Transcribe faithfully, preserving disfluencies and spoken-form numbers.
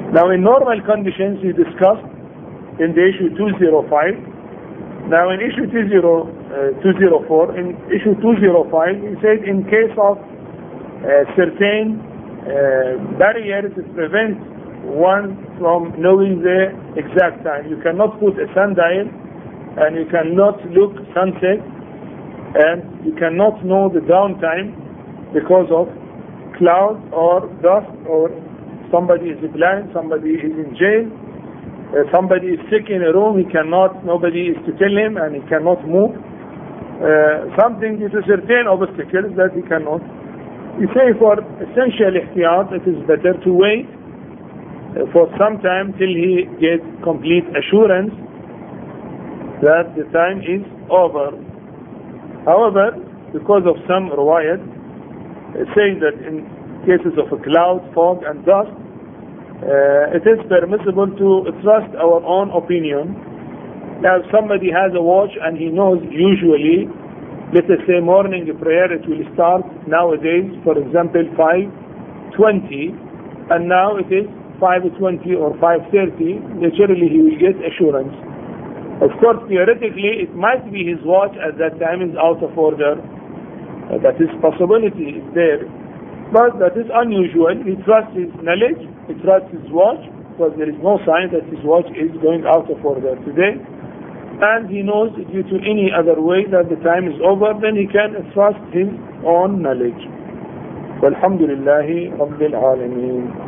Now in normal conditions we discussed in the issue two oh five. Now in issue two oh four, in issue two oh five, he said in case of uh, certain uh, barriers to prevent one from knowing the exact time. You cannot put a sundial and you cannot look sunset and you cannot know the downtime because of cloud or dust, or somebody is blind, somebody is in jail, uh, somebody is sick in a room, he cannot, nobody is to tell him and he cannot move. Uh, something due to certain obstacles that he cannot. You say for essential ihtiyat, it is better to wait uh, for some time till he gets complete assurance that the time is over. However, because of some riwayat uh, saying that in cases of a cloud, fog and dust, uh, it is permissible to trust our own opinion. Now if somebody has a watch and he knows usually, let us say morning prayer, it will start nowadays, for example, five twenty, and now it is five twenty or five thirty, naturally he will get assurance. Of course, theoretically, it might be his watch at that time is out of order. Uh, that is possibility is there. But that is unusual. He trusts his knowledge, he trusts his watch, because there is no sign that his watch is going out of order today. And he knows due to any other way that the time is over, then he can trust his own knowledge. Walhamdulillahi Rabbil Alameen.